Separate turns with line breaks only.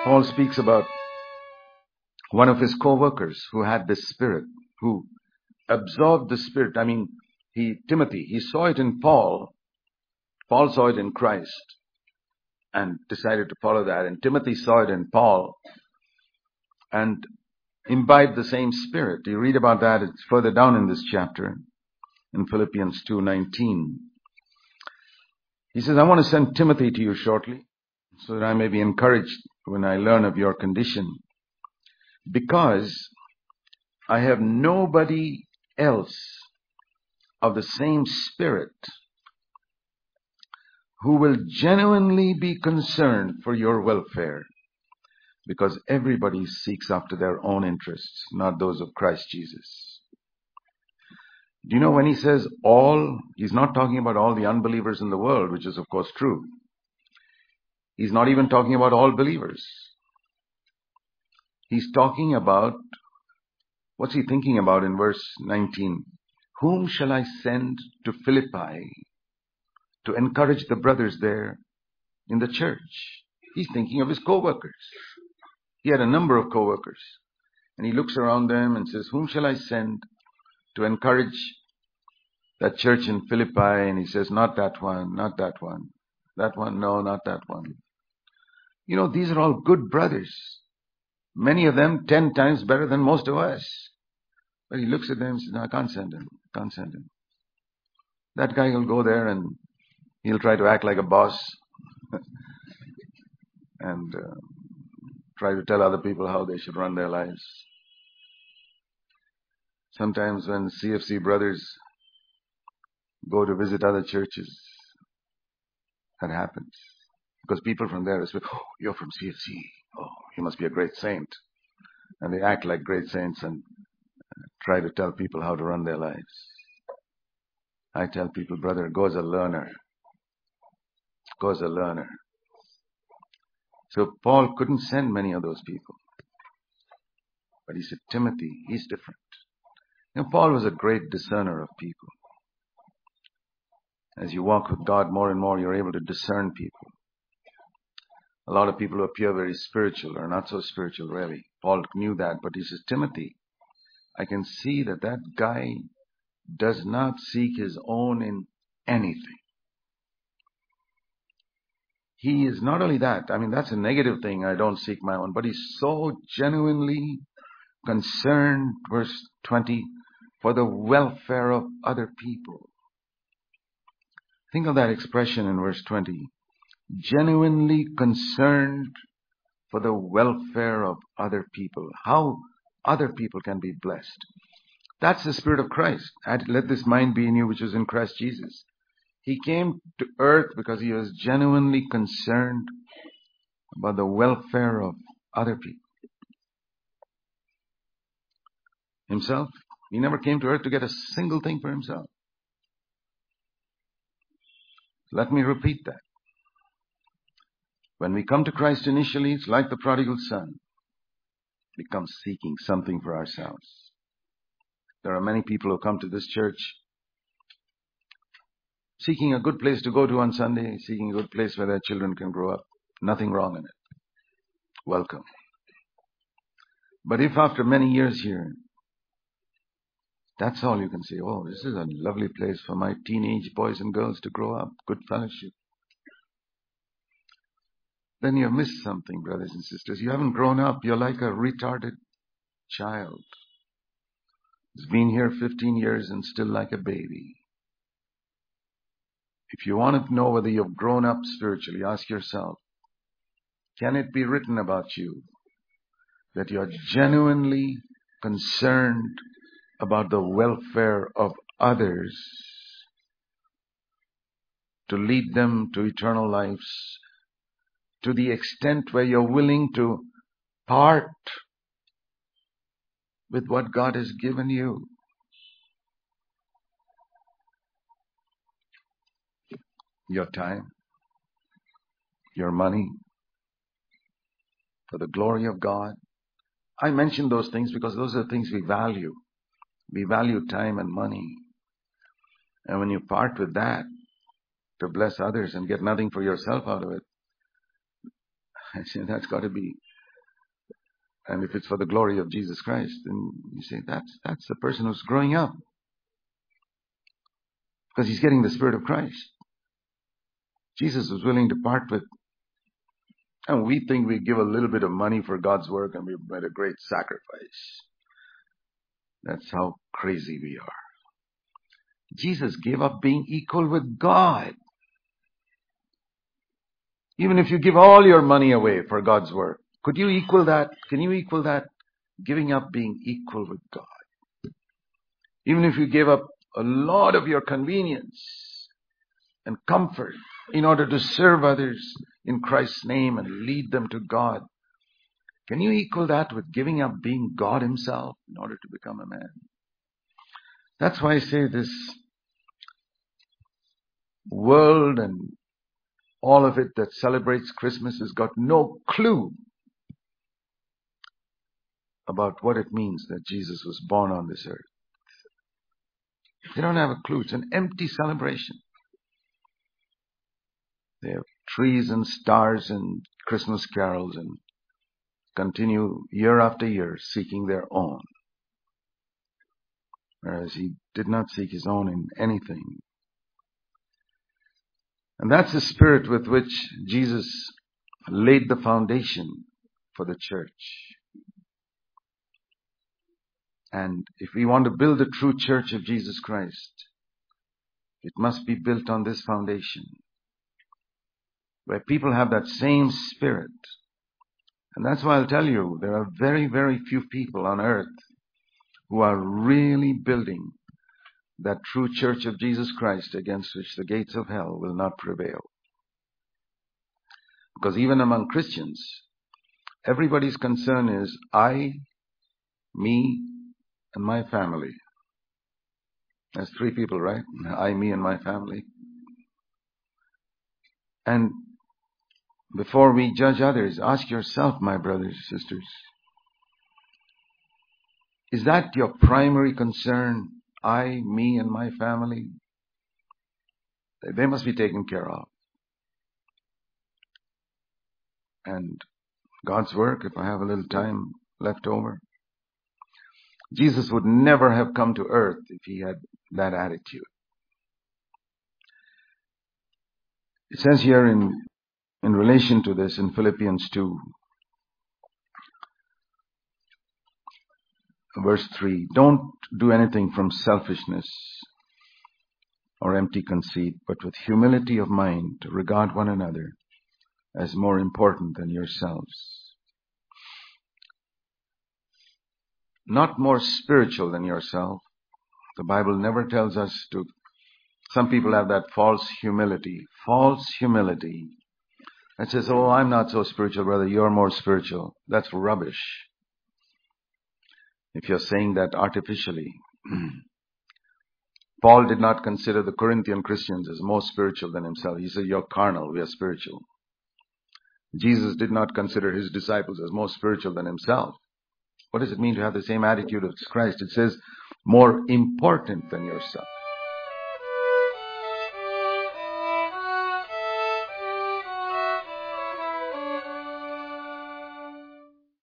Paul speaks about one of his co-workers who had this spirit, who absorbed the spirit. Timothy, he saw it in Paul. Paul saw it in Christ and decided to follow that. And Timothy saw it in Paul and imbibed the same spirit. You read about that. It's further down in this chapter in Philippians 2:19. He says, I want to send Timothy to you shortly so that I may be encouraged when I learn of your condition, because I have nobody else of the same spirit who will genuinely be concerned for your welfare, because everybody seeks after their own interests, not those of Christ Jesus. Do you know when he says all, he's not talking about all the unbelievers in the world, which is of course true. He's not even talking about all believers. He's talking about, what's he thinking about in verse 19? Whom shall I send to Philippi to encourage the brothers there in the church? He's thinking of his co-workers. He had a number of co-workers. And he looks around them and says, whom shall I send to encourage that church in Philippi? And he says, not that one, not that one. That one, no, not that one. You know, these are all good brothers. Many of them 10 times better than most of us. But he looks at them and says, no, I can't send him. Can't send him. That guy will go there and he'll try to act like a boss and try to tell other people how they should run their lives. Sometimes when CFC brothers go to visit other churches, that happens. Because people from there say, oh, you're from CFC. Oh, you must be a great saint. And they act like great saints and try to tell people how to run their lives. I tell people, brother, go as a learner. Go as a learner. So Paul couldn't send many of those people. But he said, Timothy, he's different. You know, Paul was a great discerner of people. As you walk with God more and more, you're able to discern people. A lot of people who appear very spiritual are not so spiritual, really. Paul knew that, but he says, Timothy, I can see that that guy does not seek his own in anything. He is not only that, that's a negative thing, I don't seek my own, but he's so genuinely concerned, verse 20, for the welfare of other people. Think of that expression in verse 20. Genuinely concerned for the welfare of other people. How other people can be blessed. That's the Spirit of Christ. Let this mind be in you which is in Christ Jesus. He came to earth because he was genuinely concerned about the welfare of other people. Himself, he never came to earth to get a single thing for himself. Let me repeat that. When we come to Christ initially, it's like the prodigal son. We come seeking something for ourselves. There are many people who come to this church seeking a good place to go to on Sunday, seeking a good place where their children can grow up. Nothing wrong in it. Welcome. But if after many years here, that's all you can say, oh, this is a lovely place for my teenage boys and girls to grow up, good fellowship, then you've missed something, brothers and sisters. You haven't grown up. You're like a retarded child. He's been here 15 years and still like a baby. If you want to know whether you've grown up spiritually, ask yourself, can it be written about you that you're genuinely concerned about the welfare of others to lead them to eternal lives, to the extent where you're willing to part with what God has given you? Your time, your money, for the glory of God. I mention those things because those are the things we value. We value time and money. And when you part with that to bless others and get nothing for yourself out of it, I say that's got to be And if it's for the glory of Jesus Christ, then you say that's the person who's growing up. Because he's getting the Spirit of Christ. Jesus was willing to part with. And we think we give a little bit of money for God's work and we've made a great sacrifice. That's how crazy we are. Jesus gave up being equal with God. Even if you give all your money away for God's work, could you equal that? Can you equal that? Giving up being equal with God. Even if you gave up a lot of your convenience and comfort in order to serve others in Christ's name and lead them to God, can you equal that with giving up being God Himself in order to become a man? That's why I say this world and all of it that celebrates Christmas has got no clue about what it means that Jesus was born on this earth. They don't have a clue. It's an empty celebration. They have trees and stars and Christmas carols and continue year after year seeking their own. Whereas He did not seek His own in anything. And that's the spirit with which Jesus laid the foundation for the church. And if we want to build the true church of Jesus Christ, it must be built on this foundation, where people have that same spirit. And that's why I'll tell you, there are very, very few people on earth who are really building that true church of Jesus Christ against which the gates of hell will not prevail. Because even among Christians, everybody's concern is I, me, and my family. That's three people, right? I, me, and my family. And before we judge others, ask yourself, my brothers and sisters, is that your primary concern? I, me, and my family? They must be taken care of. And God's work, if I have a little time left over, Jesus would never have come to earth if He had that attitude. It says here in relation to this in Philippians 2, verse 3, don't do anything from selfishness or empty conceit, but with humility of mind to regard one another as more important than yourselves. Not more spiritual than yourself. The Bible never tells us to. Some people have that false humility that says, oh, I'm not so spiritual, brother, you're more spiritual. That's rubbish. If you're saying that artificially. Paul did not consider the Corinthian Christians as more spiritual than himself. He said, you're carnal, we are spiritual. Jesus did not consider His disciples as more spiritual than Himself. What does it mean to have the same attitude as Christ? It says, more important than yourself.